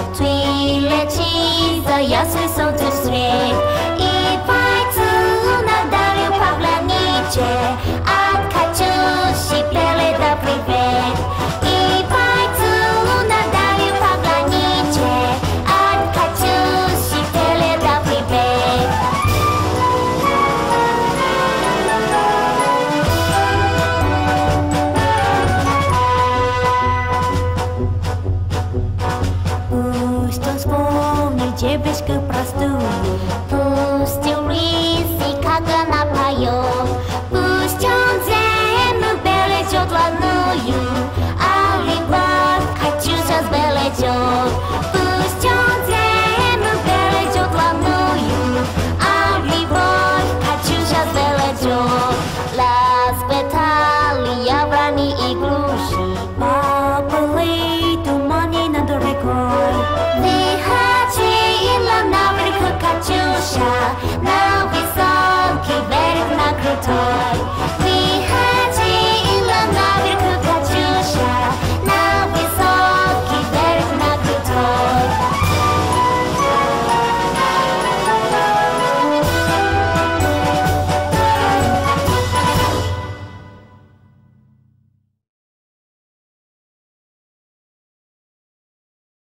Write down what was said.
Twilechiza jasny są tu strych I pajcu nadalił paglanicie A Kaczusi plele da privet I pajcu nadalił paglanicie A Kaczusi plele da privet Пусть он вспомнит девочку простую Пусть он рisi, как она поет Пусть он землю бережет родную А любовь Катюша сбережет Пусть он землю бережет родную А любовь Катюша сбережет Расцветали яблони и груши Поплыли туманы над рекой Выходила наверх Катюша На высокий берег на крутой